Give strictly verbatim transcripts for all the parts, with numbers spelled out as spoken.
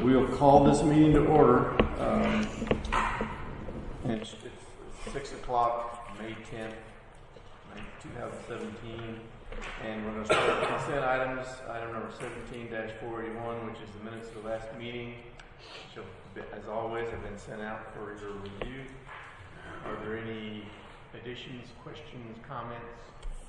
we'll call this meeting to order. Um, it's, it's six o'clock, May tenth, two thousand seventeen, and we're going to start with consent items. Item number seventeen dash four eighty-one, which is the minutes of the last meeting, which, have, as always, have been sent out for your review. Are there any additions, questions, comments?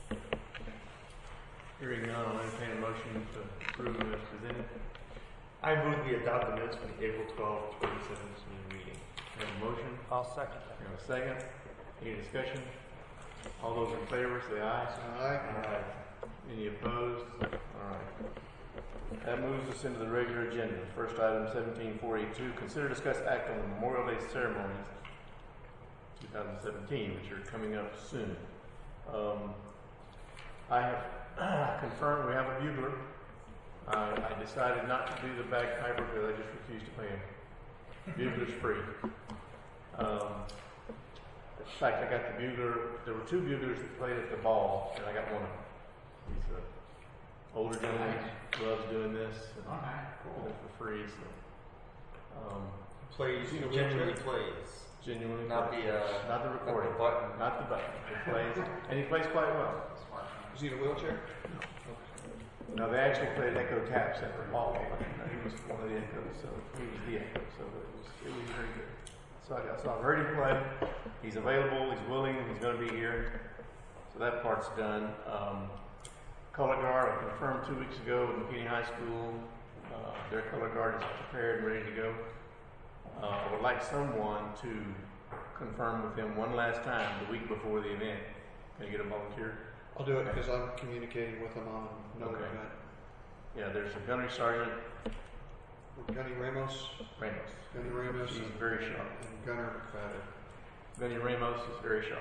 Hearing none, I'll entertain a motion to approve them as presented. I move we adopt the minutes from the April twelfth, twenty seventeen meeting. We have a motion. I'll second that. We have a second. Any discussion? All those in favor say aye. Aye. Aye. Any opposed? All right. That moves us into the regular agenda. First item, seventeen four eighty-two. Consider, discuss, act on the Memorial Day ceremonies twenty seventeen, which are coming up soon. Um, I have confirmed we have a bugler. Uh, I decided not to do the bagpiper because I just refused to pay him. Bugler's free. Um, in fact, I got the bugler. There were two buglers that played at the ball, and I got one of them. He's an older gentleman, loves doing this, and All right, cool. doing it for free. So, um, Plays, You know, genuinely wheelchair? plays. genuinely, Not the, uh, not the recording, not the button. not the button. He plays, and he plays quite well. Is he in a wheelchair? No, they actually played Echo Taps at the ball. He was one of the Echoes, so he was the Echo. So it was, it was very good. So I got, so I've heard him play. He's available. He's willing. He's going to be here. So that part's done. Um, color guard I confirmed two weeks ago with McKinney High School. Uh, their color guard is prepared and ready to go. Uh, I would like someone to confirm with him one last time the week before the event. Can I get a volunteer? I'll do it because I'm communicating with him on another Okay. event. Yeah, there's a gunnery sergeant, Gunny Ramos, Ramos. Gunny Ramos, She's and, very sharp. and Gunner McFadden. Gunny Ramos is very sharp.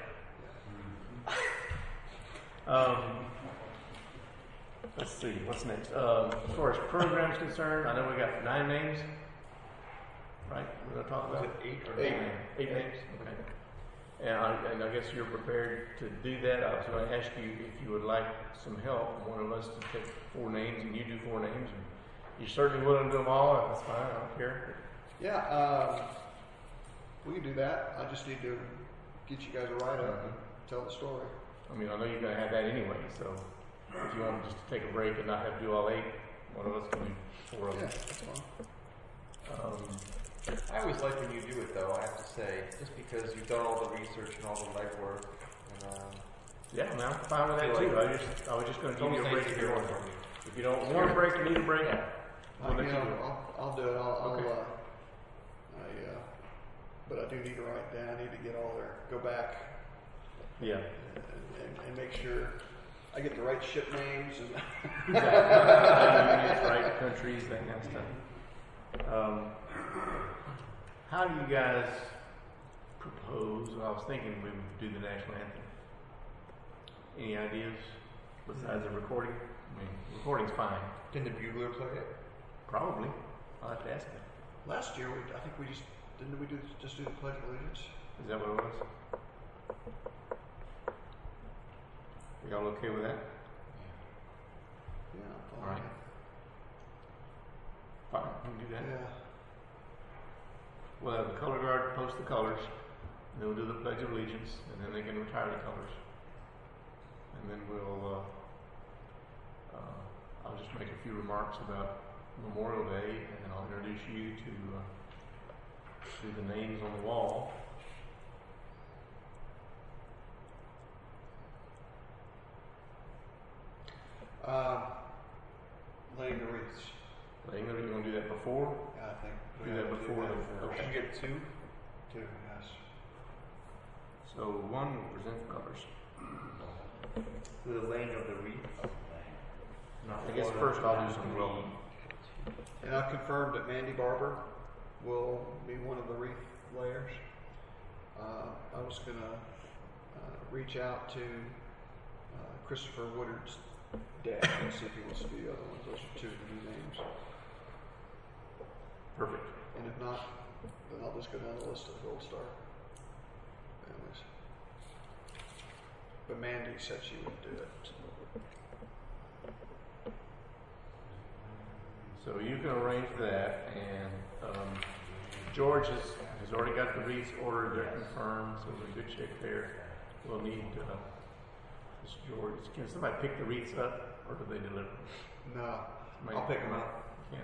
Um, let's see, what's next? Um, as far as programs concerned, I know we got nine names, right? We're going to talk Was about it eight or Eight. nine? Eight names? Okay. And I, and I guess you're prepared to do that. I was going to ask you if you would like some help, one of us to take four names and you do four names. And you're certainly willing to do them all. That's fine. I don't care. Yeah, um, we can do that. I just need to get you guys a write up and tell the story. I mean, I know you're going to have that anyway, so if you want just to take a break and not have to do all eight, one of us can do four of Yeah, them. that's fine. Um, I always like when you do it, though, I have to say, just because you've done all the research and all the legwork. And, um, yeah, man, I'm fine with that Feel too. like- I just, I was just going to it's give you a almost break nice if to you hear want from to. you. If you don't want a break, you need a break. Yeah. We'll I, let you you know, do it. I'll, I'll do it. I'll, Okay. I'll uh, I, uh, but I do need to write down. I need to get all their, go back Yeah. and, and, and make sure I get the right ship names and Exactly. Right, countries, that kind of stuff. Um, how do you guys propose? Well, I was thinking we would do the national anthem. Any ideas besides the recording? I mean, recording's fine. Can the bugler play it? Probably. I'll have to ask him. last year we, I think we just didn't we do just do the Pledge of Allegiance. Is that what it was? Y'all okay with that? Yeah. I'm All right. Fine, we can do that. Yeah. We'll have the color guard post the colors, and then we'll do the Pledge of Allegiance, and then they can retire the colors. And then we'll, uh, uh, I'll just make a few remarks about Memorial Day, and then I'll introduce you to, uh, to the names on the wall. Um, laying the wreaths. Laying the, you want to do that before? Yeah, I think we Do have that to before do the- that first. okay. You get two? Two, yes. So one will present the colors. The laying of the wreath. I guess first I'll do some welcome. And I've confirmed that Mandy Barber will be one of the wreath layers. Uh, I was going to uh, reach out to uh, Christopher Woodard's dad and see if he wants to do the other ones. Those are two of the new names. Perfect. And if not, then I'll just go down the list of Gold Star families. But Mandy said she would do it. So you can arrange that, and um, George has, has already got the wreaths ordered, they're confirmed, so we're in good shape there. We'll need, uh, this George, can somebody pick the wreaths up, or do they deliver them? No, Somebody I'll pick them up. Yeah.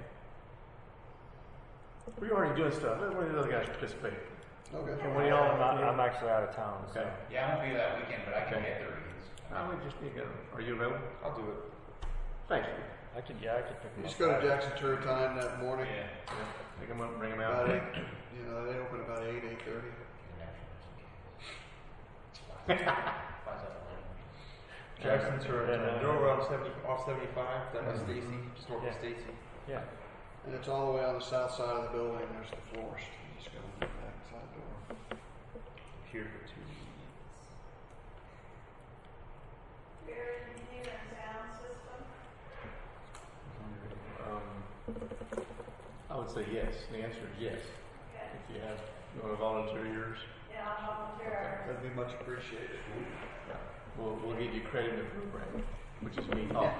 We're already doing stuff, let one of the other guys participate. Okay. And what do y'all, I'm, I'm actually out of town, so. okay. Yeah, I won't be that weekend, but I can Okay. get the readings. I would just need to, are you available? I'll do it. Thank you. I could, yeah, I could pick them You up. just go to Jackson Turret Time that morning. Yeah. Yeah. Pick them up, bring them out. About eight, you know, they open about eight, eight thirty. Jackson's or And, uh, they're over on seventy, off seventy-five. That was Mhm. Stacy, just north Yeah. of Stacy. Yeah. And it's all the way on the south side of the building. There's the florist. You just go in the back side door. Here for two weeks. Gary, do you need a sound system? Um, I would say yes. The answer is yes. Okay. If you have, you want to volunteer yours, Yeah, I'll volunteer. That'd be much appreciated. yeah. we'll, we'll give you credit in the program, which is me. Oh.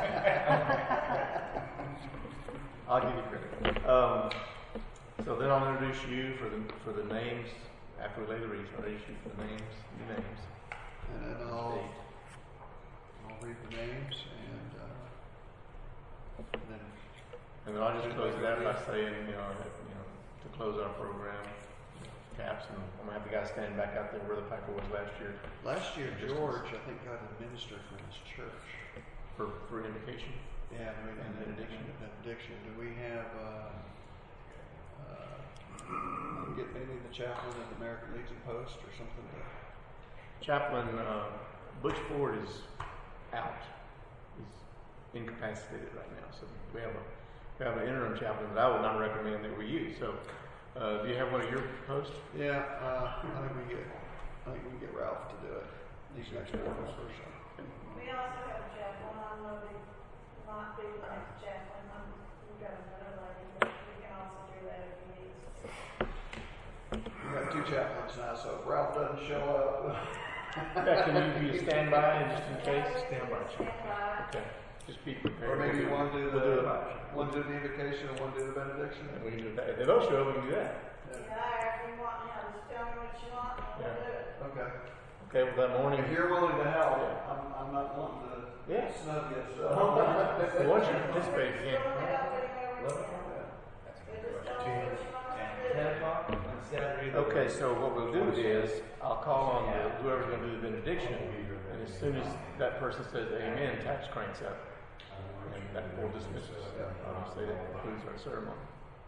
I'll give you credit. Um, so then I'll introduce you for the for the names after we lay the wreaths. I'll introduce you for the names, your names. And then I'll, State. I'll read the names and, uh, and then And then I'll just close it out by saying, you know, that, you know, to close our program, caps, and I'm gonna have the guy stand back out there where the piper was last year last year Just- George, I think, got a minister from his church. for for invocation. Yeah, we And benediction. and benediction. Do we have, uh, uh, I can get maybe the chaplain of the American Legion Post or something to, Chaplain uh, Butch Ford is out. He's incapacitated right now, so we have a we have an interim chaplain that I would not recommend that we use. So, uh, do you have one of your posts? yeah, uh, I think we get, I think we can get Ralph to do it. He's next board member, so. We also have a chaplain, I'm gonna be, not be the next chaplain, I'm, we've got another lady, but we can also do that if you need. We got two chaplains now, so if Ralph doesn't show up. Yeah, can you be a standby just in case? Standby. Standby. Okay, just be prepared. Or maybe We'll one do we'll do the, it. one do the invocation and one do the benediction. And we can do that. If they don't show up, we can do that. Yeah, if you want, you know, just tell me what you want, and we'll Yeah. do it. Okay. Okay, well that morning. If you're willing to help, I'm, I'm not wanting to Yeah. snub you, so. Well, once you participate, you Just can't. don't help anywhere we Love it. can. That's a We good just question. tell me what you want us to do. Ten o'clock on Saturday. Okay, so what we'll do is, I'll call on the, whoever's gonna do the benediction, and as soon as that person says amen, tax cranks up. And that will dismiss us. Obviously, that concludes our ceremony.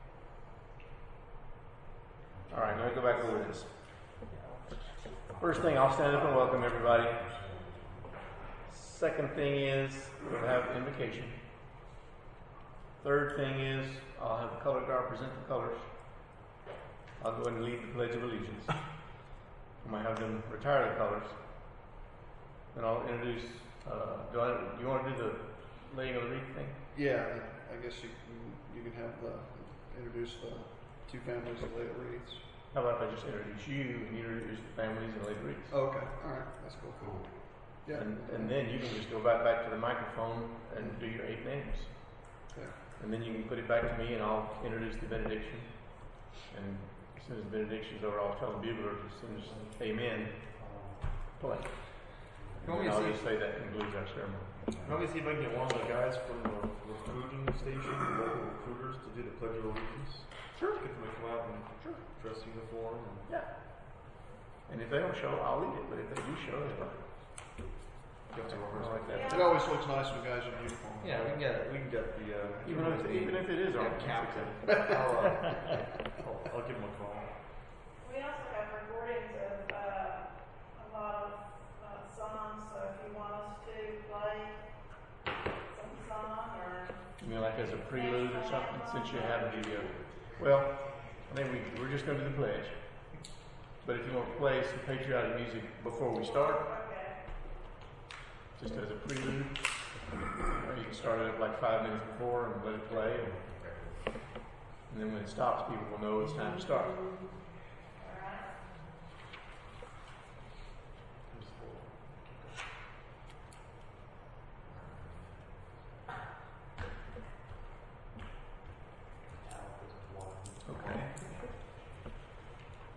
All right, now we go back over this. First thing, I'll stand up and welcome everybody. Second thing is, we'll have invocation. Third thing is, I'll have the color guard present the colors. I'll go ahead and lead the Pledge of Allegiance. I might have them retire the colors. Then I'll introduce, uh, do, I, do you want to do the laying of the wreath thing? Yeah, I guess you can, you can have the, introduce the two families of lay the wreaths. How about if I just introduce you and you introduce the families and lay the wreaths? Okay, alright, that's cool. Cool. Yeah. And, and then you can just go back, back to the microphone and do your eight names. Okay. And then you can put it back to me and I'll introduce the benediction. And as soon as the benediction's over, I'll tell the buglers, as soon as amen, play. Can we And I'll see- just say that concludes our ceremony. Let me see if I can get one of the guys from the recruiting station, the local recruiters, to do the Pledge of Allegiance. Sure. Get them to come out and Sure. dress uniform. And Yeah. And if they don't show, I'll lead it, but if they do show, they're fine. get to I rehearse. like that. It always looks nice when guys are in uniform. Yeah, we can get we can get the uh, Even if, even if it is yeah, our captain. I'll, uh, I'll, I'll give him a call. We also have recordings of, uh, a lot of, uh, songs, so if you want us to play some song or. You mean like as a prelude or something, since you have the, uh, well, I think we, we're just gonna do the pledge. But if you want to play some patriotic music before we start, Okay. just as a prelude, or you can start it up like five minutes before and let it play, and, and then when it stops, people will know it's time to start. All right.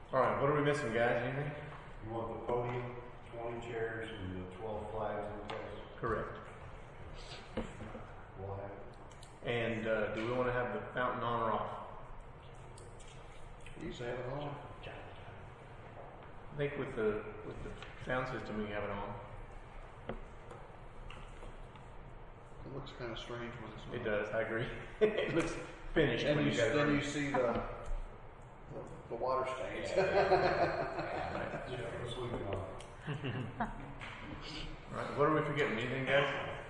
All right, what are we missing, guys? Anything? You want the podium, twenty chairs, and the twelve flags in place? Correct. We'll have it. And uh, do we want to have the fountain on or off? You say it all. I think with the with the sound system, we can have it on. It looks kind of strange when it's not. It does. I agree. It looks finished. And when you, you guys then are- you see the, the, the water stains. Sweep it off. All right. What are we forgetting? Anything, guys?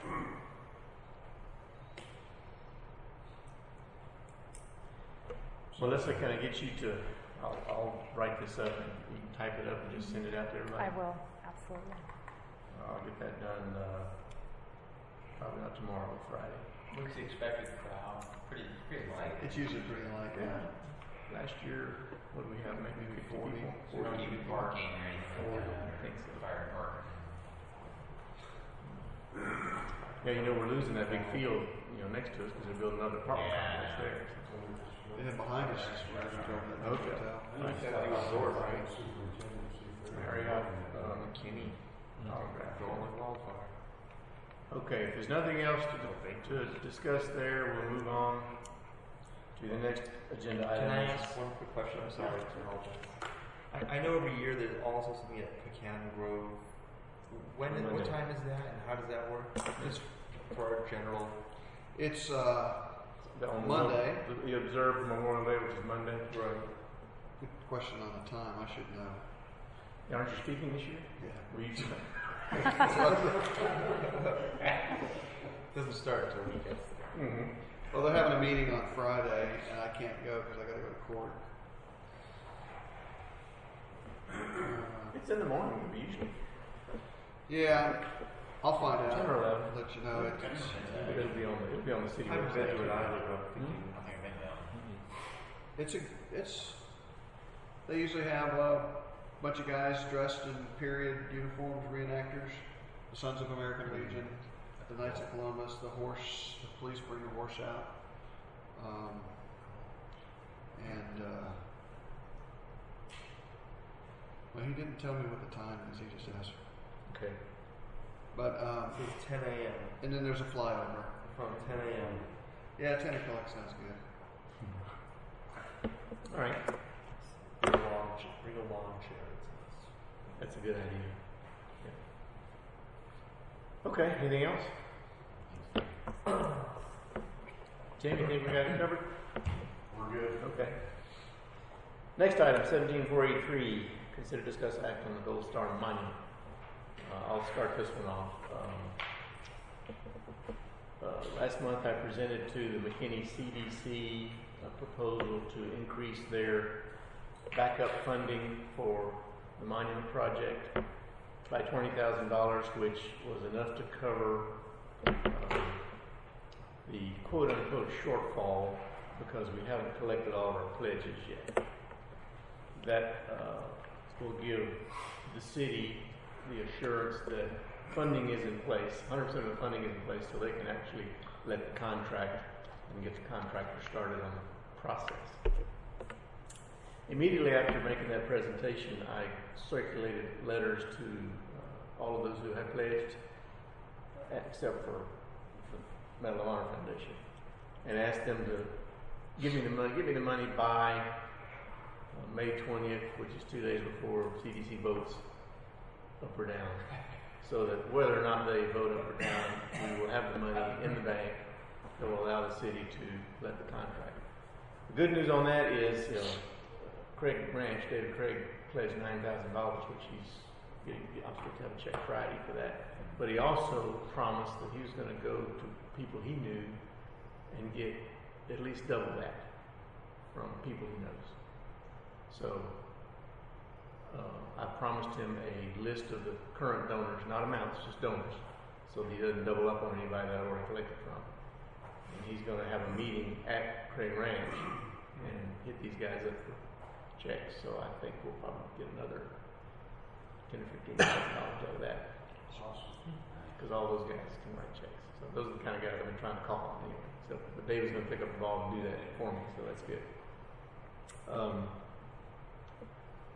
Well, let's kind of get you to. I'll, I'll write this up and you can type it up and just send it out to everybody. I will, absolutely. I'll get that done. Uh, probably not tomorrow, but Friday. What's the expected crowd? Pretty, pretty light. It's usually pretty light, yeah. Last year, what do we have? Maybe Maybe fifty forty. people. We don't even parking or anything like that. I think so. Fire department. Yeah, you know we're losing that big field, you know, next to us because they're building another apartment complex Yeah. there. And then behind us is where we're going to the Okay. hotel. Nice. Gotta do a resort, right? Superintendent, see if they're- Marriott, uh, McKinney, autograph, rolling wildfire. Okay, if there's nothing else to, to discuss there, we'll move on to the next agenda item. Can I ask one quick question? I'm sorry to apologize. I, I know every year there's also something at Pecan Grove. When, On what Monday. time is that and how does that work? Just for our general. It's, uh, The- on Monday. The, the observed Memorial Day, which is Monday. Right. good question on the time, I should know. Yeah, aren't you speaking this year? Yeah. Were you? Doesn't start until we get there. Mm-hmm. Well, they're having a meeting on Friday, and I can't go because I got to go to court. Uh, It's in the morning, usually. yeah, I'll find out. ten or eleven. Let you know. It's, It'll be on the, it'll be on the city I haven't website. been to it either, but Hmm? I think I've been down. it's a, it's. They usually have a bunch of guys dressed in period uniforms, reenactors, the Sons of American Legion, the Knights of Columbus, the horse. The police bring the horse out, um, and uh, well, he didn't tell me what the time is. He just asked. Okay. But um, So it's ten a.m. and then there's a flyover. From ten a.m. Yeah, ten o'clock sounds good. All right. Bring a lawn, ch- bring a lawn chair. It's That's a good idea. Yeah. Okay, anything else? Tim, you think we got it covered? We're good. Okay. Next item, seventeen four eighty-three, consider discuss act on the Gold Star Monument. Uh, I'll start this one off. Um, uh, last month I presented to the McKinney C D C a proposal to increase their backup funding for the monument project by twenty thousand dollars, which was enough to cover um, the quote-unquote shortfall because we haven't collected all of our pledges yet. That uh, will give the city the assurance that funding is in place, one hundred percent of the funding is in place, so they can actually let the contract and get the contractor started on the process. Immediately after making that presentation, I circulated letters to uh, all of those who had pledged, except for the Medal of Honor Foundation, and asked them to give me the money. Give me the money by uh, May twentieth, which is two days before C D C votes up or down, so that whether or not they vote up or down, we will have the money in the bank that will allow the city to let the contract. The good news on that is, you know, Craig Branch, David Craig, pledged nine thousand dollars, which he's getting. I'm supposed to have a check Friday for that. But he also promised that he was going to go to people he knew and get at least double that from people he knows. So uh, I promised him a list of the current donors, not amounts, just donors, so that he doesn't double up on anybody that I already collected from. And he's going to have a meeting at Craig Ranch and hit these guys up for checks. So I think we'll probably get another ten or fifteen thousand dollars out of that. Because all those guys can write checks. So those are the kind of guys I've been trying to call on anyway. So, but David's going to pick up the ball and do that for me, so that's good. Um,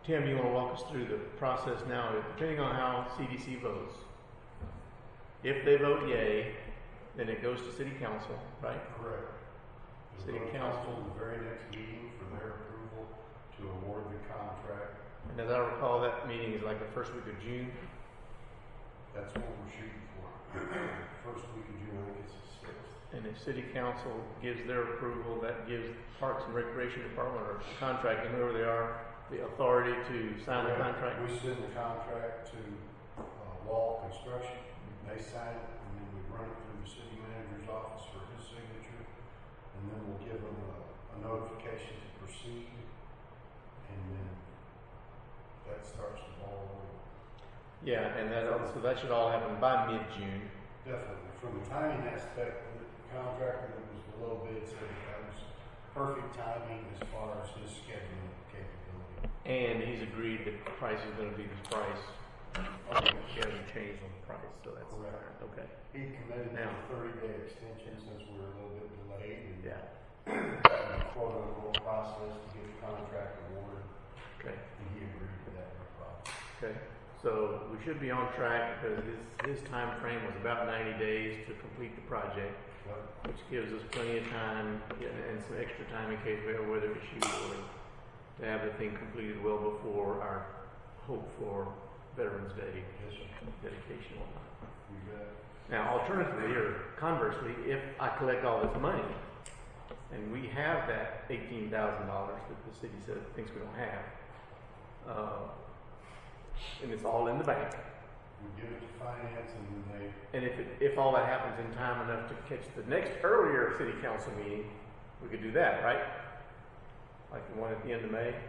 Tim, you want to walk us through the process now? Depending on how C D C votes, if they vote yay, then it goes to city council, right? Correct. City It'll go to council. The very next meeting for their approval to award the contract. And as I recall, that meeting is like the first week of June. That's what we're shooting for. First week of June, I think it's the sixth. And if city council gives their approval, that gives Parks and Recreation Department or contracting, whoever they are, the authority to sign the contract. We send the contract to uh, Wall Construction. They sign it, and then we run it through the city manager's office for his signature, and then we'll give them a, a notification to proceed, and then that starts the ball rolling. Yeah, and that, so that should all happen by mid-June. Definitely. From the timing aspect, the contractor that was the low bid said that was perfect timing as far as his scheduling capability. And he's agreed that the price is gonna be this price. He hasn't changed on the price, so that's, Correct. okay. He committed to Now- a thirty day extension since we were a little bit delayed and Yeah, quote unquote process to get the contract awarded, okay, and he agreed to that, no problem. okay. So we should be on track because his, his time frame was about ninety days to complete the project, But which gives us plenty of time and, and some extra time in case we have a weather issue or to have the thing completed well before our hope for Veterans Day yes, sir. dedication and whatnot. We got Now, alternatively, or conversely, if I collect all this money and we have that eighteen thousand dollars that the city says thinks we don't have, uh, and it's all in the bank, we give it to finance, and then they and if it, if all that happens in time enough to catch the next earlier city council meeting, we could do that, right? Like the one at the end of May,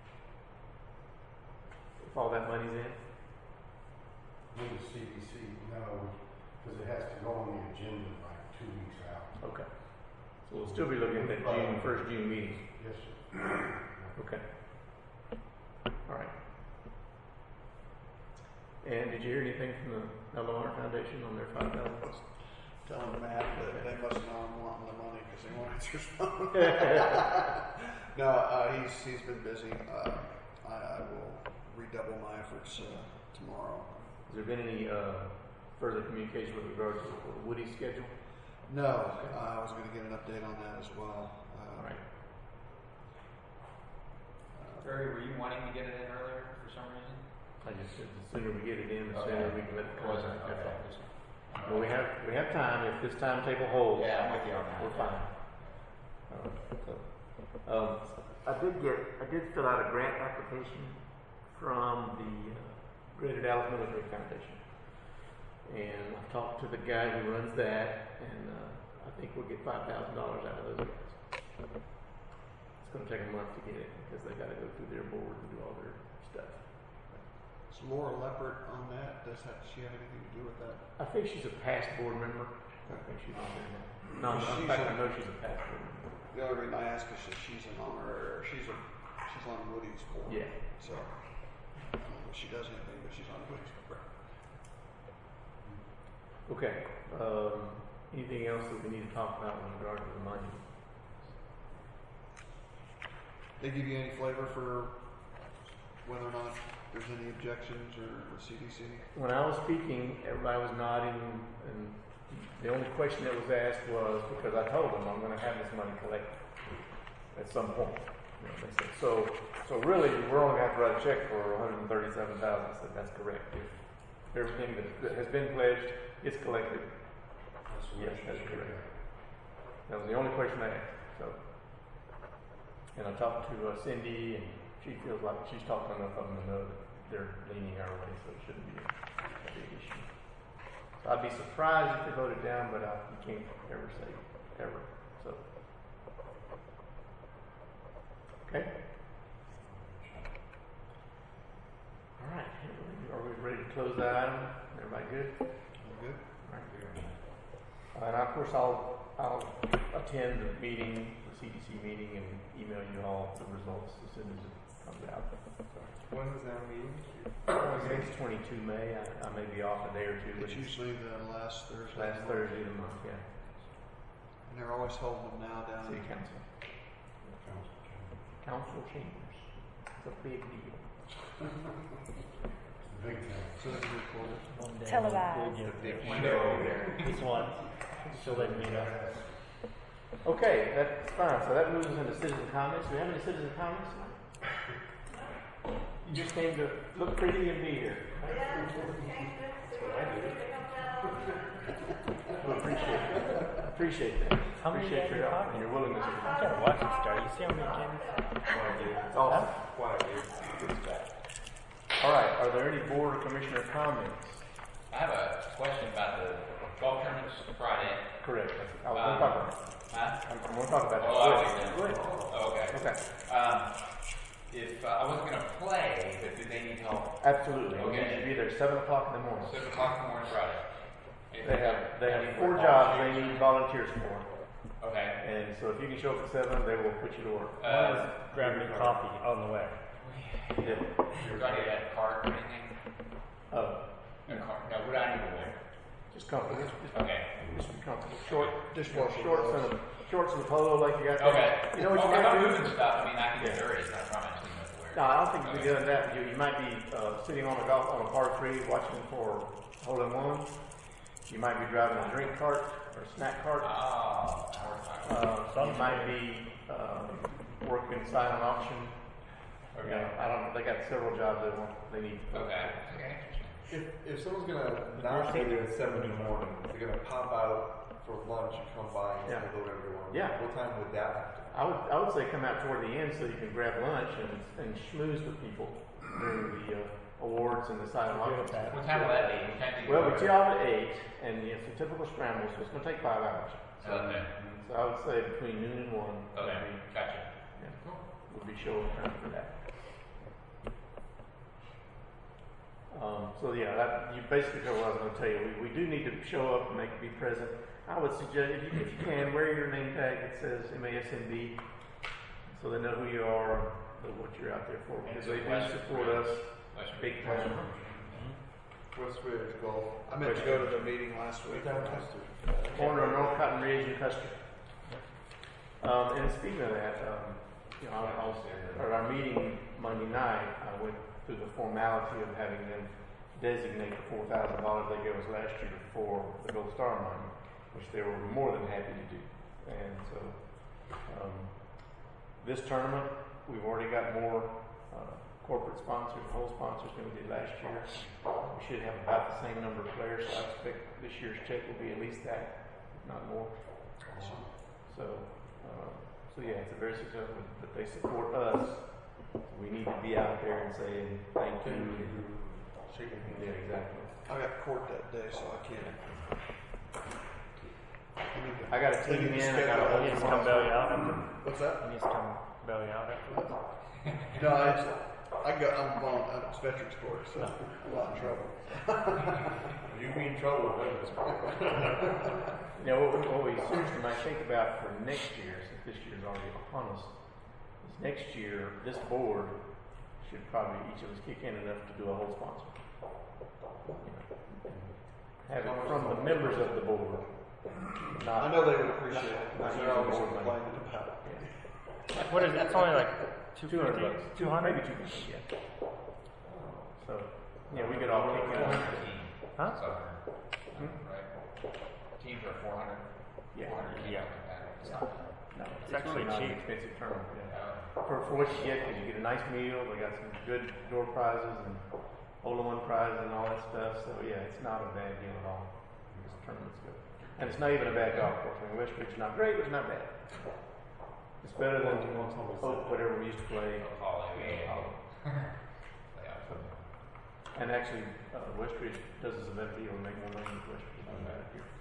if all that money's in. with the C D C, no, because it has to go on the agenda like two weeks out. Okay. So we'll still be looking at that June, first June meeting. Yes, sir. Okay. All right. And did you hear anything from the Nello Honor Foundation on their five thousand bucks? Telling Matt that they must know I'm wanting the money because they won't answer his phone. No, uh, he's, he's been busy. Uh, I, I will redouble my efforts, uh, tomorrow. Has there been any, uh, further communication with regard to the Woody schedule? No, uh, I was gonna get an update on that as well. All Uh, right. uh, Barry, were you wanting to get it in earlier for some reason? I just said the sooner we get it in, the Okay. sooner we can let the Was it? contract Okay. go. But we have, we have time. If this timetable holds, Yeah, I'm with you on that. we're fine. Uh, so, um, I did get, I did fill out a grant application from the uh, Greater Dallas Military Foundation. And I've talked to the guy who runs that, and uh, I think we'll get five thousand dollars out of those guys. It's going to take a month to get it because they got to go through their board and do all their stuff. Is Laura Leppert on that? Does that, does she have anything to do with that? I think she's a past board member. I think she's on there now. No, no, in She's fact, a- I know she's a past board member. The only reason I ask is that she's an honorary, or she's a, she's on Woody's board. Yeah. So, I don't know if she does anything, but she's on Woody's board. Okay. Um, anything else that we need to talk about with regard to the money? They give you any flavor for whether or not there's any objections or the C D C? When I was speaking, everybody was nodding, and the only question that was asked was because I told them I'm going to have this money collected at some point. You know, they said, so, so really, we're only going to have to write a check for one hundred thirty-seven thousand dollars. I said, that's correct. If everything that has been pledged is collected, That's what yes, she that's should correct. have. That was the only question I asked. So, and I talked to uh, Cindy, and she feels like she's talked to enough of them to know that they're leaning our way, so it shouldn't be a, a big issue. So I'd be surprised if they voted down, but I, you can't ever say ever. So, okay. All right. Are we ready to close that item? Everybody good? You good? All right. Uh, and of course, I'll I'll attend the meeting, the C D C meeting, and email you all the results as soon as it comes out. So, When was that meeting? it's twenty-two May. I, I may be off a day or two, but It's it's usually the last Thursday. last Thursday of the month. Yeah, And they're always holding them now down City in Council, Council chamber. council chambers. It's a big deal. The big thing. So it's recorded. Televised. The big window over there. This one. She'll let me know. Okay, that's fine. So that moves us into citizen comments. Do we have any citizen comments? You just came to look pretty and be here. Yeah, just change it, see what else we can help out. Well, appreciate it. Appreciate that. How many Appreciate days your are you help and your willingness. You gotta watch it start. You see how many cameras? It's awesome. Quiet, dude. All right. Are there any board or commissioner comments? I have a question about the golf tournaments Friday. Correct. I was Um, going to talk about it. Huh? I'm, I'm going to talk about it. Oh, Go I ahead. was Go ahead. Oh, okay. Okay. Um, if uh, I wasn't gonna play, but do they need help? Absolutely. We Okay. need to be there seven o'clock in the morning. Seven o'clock in the morning Friday. They have they have four jobs they need volunteers for, Okay. and so if you can show up at seven, they will put you to work. Uh, Grab me coffee on the way. Yeah. do I need a card or anything? Oh, A card? No, what do I need to wear? just comfortable. Just, just, Okay. just be comfortable. Short Dishwasher shorts gloves. and a, shorts and a polo like you got there. Okay. You know what you Well, if might I'm do? moving stuff, I mean, I can get Yeah. dirty. It's not a problem. I just need to know what to wear. No, I don't think you'll be doing that. You, you might be uh, sitting on a golf on a par three watching for hole in one. You might be driving a drink cart or a snack cart. Oh, hour time. Uh, you might be um, working silent auction. You Okay. know, I don't. They got several jobs they want. They need. Okay. Okay. If, if someone's gonna not be there at seven in the morning, they're gonna pop out for lunch and come by and Yeah. say hello to everyone. Yeah. What time would that have to be? I would. I would say come out toward the end so you can grab lunch and, and schmooze with people during the uh, awards and the silent auction. What time will that be? What time do you Well, go we there? tee off at eight, and it's a typical scramble, so it's going to take five hours. So, Okay. so I would say between noon and one. would Okay. be- Gotcha. Yeah, would be showing time for that. Um, so yeah, that, you basically covered what I was going to tell you. We, we do need to show up and make be present. I would suggest if you, if you can wear your name tag that says M A S M B, so they know who you are, and what you're out there for, because they do support us Western. big time. West Ridge Golf. I meant to go to the meeting last week. Corner of North Cotton Ridge and Custer. Um, and speaking of that, um, you know, I was, at our meeting Monday night, I went through the formality of having them designate the four thousand dollars they gave us last year for the Gold Star money, which they were more than happy to do. And so, um, this tournament, we've already got more uh, corporate sponsors, whole sponsors than we did last year. We should have about the same number of players, so I expect this year's check will be at least that, if not more. So, uh, so yeah, it's a very successful, but they support us. We need to be out there and saying thank you. Shaking hands. Yeah, exactly. I got court that day, so I can't. need to- I got a they team need to in, I got a schedule whole He needs to it. come bail you out after. What's that? He needs to come bail you out afterwards. No, I, I go, I'm on, uh, it's veterans court, so I'm not in trouble. You be in trouble with this. You know, what we, what we seriously might think about for next year, since this year's already upon us, is next year, this board should probably each of us kick in enough to do a whole sponsor. You know, and have it from the members of the board, not. I know they would appreciate it, Not because they're using always board money. complaining about it. Yeah. What is it? It's only like two Two hundred fifty? bucks. Two hundred? Maybe two fifty, yeah. So, yeah, we could all kick in. Huh? Soccer. Hmm? Right. Teams are four hundred. Yeah. four hundred Yeah. like that. It's not bad. No, It's actually really not an cheap. expensive tournament. Yeah. Uh, For, for what you get, because you get a nice meal, they got some good door prizes and hole-in-one prizes and all that stuff. So yeah, it's not a bad deal at all. This tournament's good, and it's not even a bad golf course. I mean, West Ridge is not great, but it's not bad. It's better than oh, whatever we used to play. Holly, yeah. Holly. Yeah. So, and actually, uh, West Ridge does us a better deal and make more money than West Ridge does out here.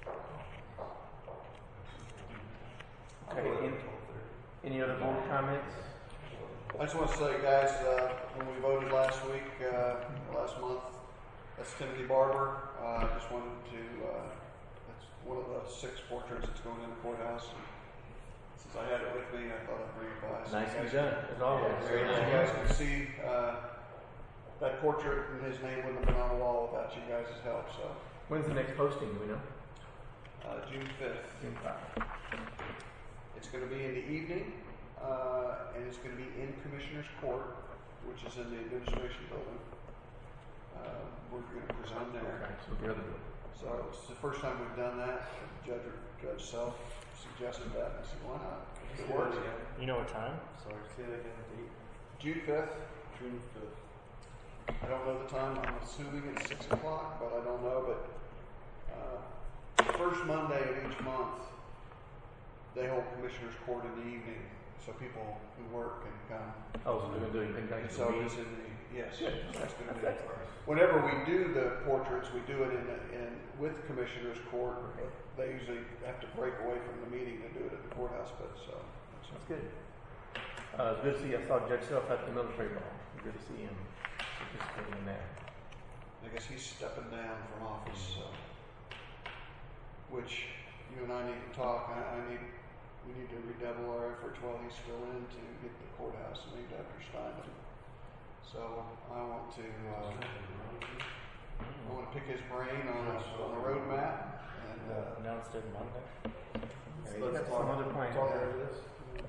Okay. Any, any other board comments? I just want to say, guys, uh, when we voted last week, uh, last month, that's Timothy Barber. Uh, I just wanted to, uh, that's one of the six portraits that's going in the courthouse. And since I had it with me, I thought I'd bring it by. So you Nicely guys- done, as always. So Very you nice. guys can see, uh, that portrait and his name wouldn't have been on the wall without you guys' help, so, When's the next posting? Do we know? uh, June fifth. June fifth. It's gonna be in the evening, uh, and it's gonna be in Commissioner's Court, which is in the administration building. Uh, we're going to present there. Okay, so the other building. So it's the first time we've done that. Judge Judge Self suggested that. And I said, why not? It works. You know what time? Sorry, say that again, date. June fifth. June fifth. I don't know the time. I'm assuming it's six o'clock, but I don't know. But uh, the first Monday of each month, they hold commissioners' court in the evening, so people who work can come. Oh, so they're doing things like And so this. it's in the yes. Good. That's going to be. That's Whenever we do the portraits, we do it in, the, in with commissioners' court. They usually have to break away from the meeting to do it at the courthouse, but so. That's good. Uh, it's good to see. I saw Judge Self at the military ball. Good to see him participating in that. I guess he's stepping down from office, so. Which you and I need to talk. I, I need. We need to redouble our efforts while he's still in to get the courthouse named after Steinman. So I want to. Uh, I want to pick his brain on on the roadmap and. Uh, Announced it Monday. Yeah, you got some other plans. Talk over this.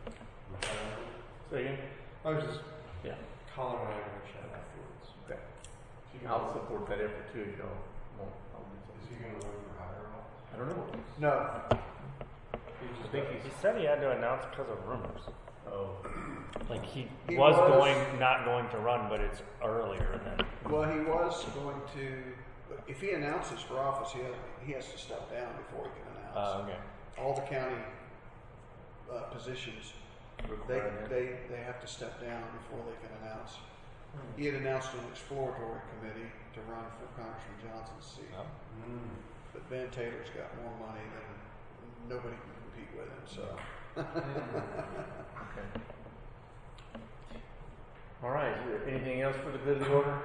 Say again? I was just, Yeah. Colin and I are going to chat afterwards. Okay. I'll support that effort too. If y'all want. I'll do Is something. he gonna run for higher office? I don't know. no. I think He he's. said he had to announce because of rumors. Oh. Like he, He was, was- going, not going to run, but it's earlier than. Well, he was going to. If he announces for office, he has, he has to step down before he can announce. Uh, okay. All the county uh, positions, they, Required that. they they have to step down before they can announce. He had announced an exploratory committee to run for Congressman Johnson's seat, Oh. Mm. but Ben Taylor's got more money than nobody can compete with him. So. Okay. All right. Is there anything else for the good of the order?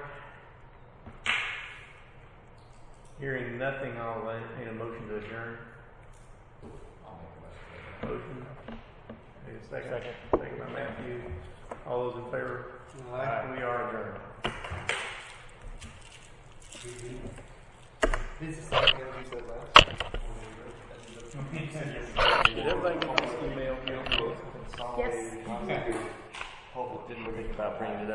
Hearing nothing, I'll entertain a motion to adjourn. I'll make a motion. Motion. Need a second. Second. Second by Matthew. All those in favor? Aye. We are adjourned. This is something that we said last. Did everybody get this email? Yes. Didn't think about bringing it up.